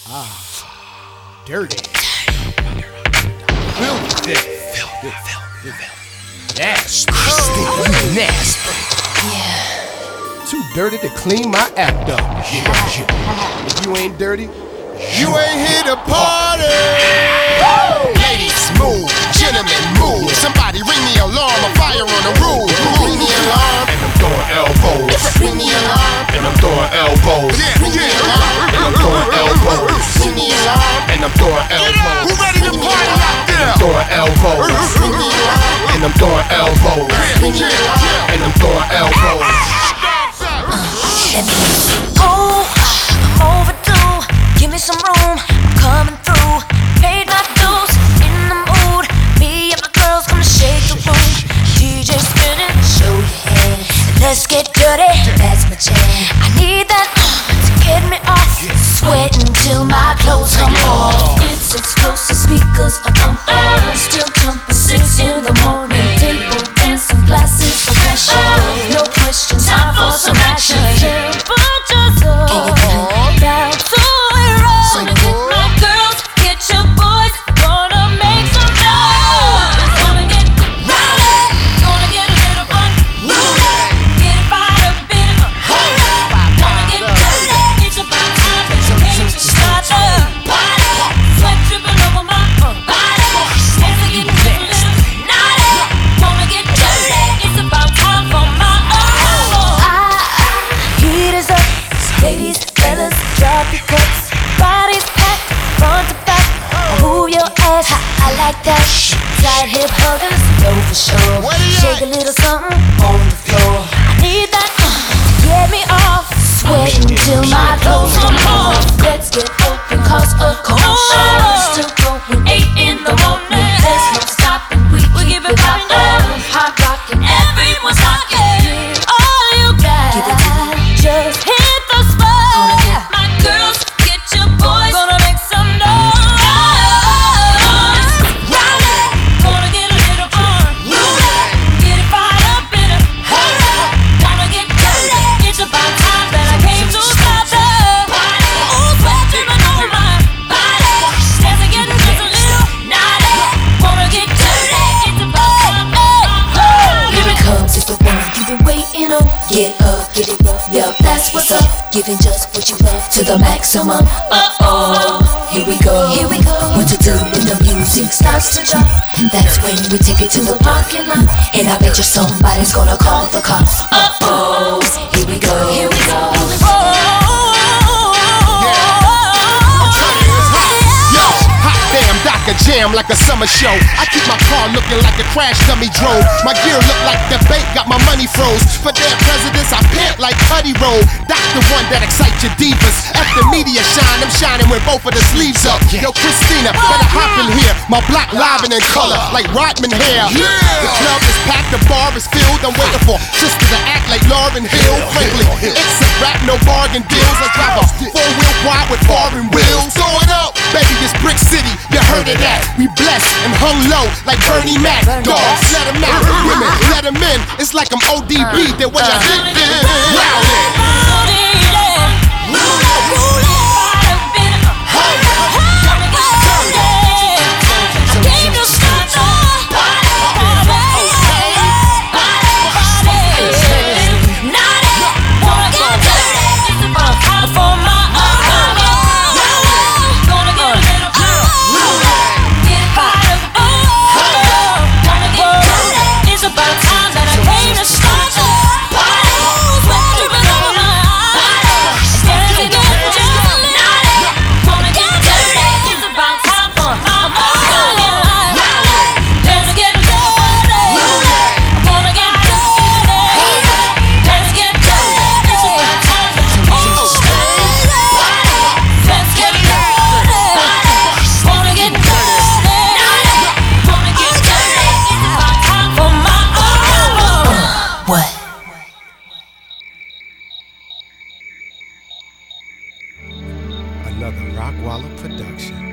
Dirty. Filthy. Nasty. Nasty. Too dirty to clean my act up. If you ain't dirty, you ain't here to party. Ladies, move. Gentlemen, move. Somebody ring the alarm. A fire on the roof. Ring the alarm. And I'm throwing elbows. Ring the alarm. And I'm throwing elbows. Ring the alarm. And I'm throwing elbows. Ring the alarm. And I'm throwing elbows. Who ready to party out there? Throwing elbows. Ring the alarm. And I'm throwing elbows. Ring the alarm. And I'm throwing elbows. Oh, I'm overdue. Give me some room. I'm coming through. Paid my dues. In the mood. Me and my girls gonna shake the room. DJ spinning. Show your hand. Let's get dirty. That's my jam. I need that to get me off. Sweating till my clothes come off. It's explosive speakers up on air. Still jumping 6 in the morning. Table dancing, glasses of passion. No question, time for some action. Put yourself down to it roll. My girls, get your boys, gonna make some noise. Gonna get rowdy, gonna get a little fun. Get it fired up, bit of gonna get dirty. It's about time that you came to start the party. Sweat dripping over my body. Hands are getting a little naughty. Wanna get dirty. It's about time for my heat is up. Ladies, fellas, drop your cups. Bodies packed, front to back. Move your ass, I like that. Side hip huggers, know for sure. Shake a little something on the floor. I need that to get me off. Sweating till my clothes come off. Let's get open, cause a cold shower. Still going 8 in the morning. There's no stopping, we keep it poppin'. Hot rockin', everyone's rockin'. All you got, just hit the spot. My girls, get your boys, gonna make some noise. Rowdy, gonna get a little fun. Get it fired up in a hurry. Wanna get dirty. It's about time that I came to stop the party. Ooh, sweat dripping over my body. Dancing, getting just a little naughty. Wanna get dirty. It's about time. Here it comes, it's the one you've been waiting on. Get up, get it rough, yup, that's what's up. Giving just what you love to the maximum. Here we go. What to do when the music starts to jump? That's when we take it to the parking lot. And I bet you somebody's gonna call the cops. Here we go. A jam like a summer show. I keep my car looking like a crash dummy drove. My gear look like the bank got my money froze. For their presidents, I pimp like Cuddy Roll. That's the one that excites your divas. At the media shine, I'm shining with both of the sleeves up. Yo, Christina, better hop in here. My block live and in color, like Rodman hair. The club is packed, the bar is filled. I'm waiting for sister to act like Lauryn Hill. Frankly, it's a rap, no bargain deals. I drive a 4-wheel wide with foreign wheels. Throw it up, baby, it's Brick City. You heard it. We blessed and hung low like Bernie Mac. Dogs, let them out. Women, let them in. It's like I'm ODB. That when I hit them, Another Rockwalla production.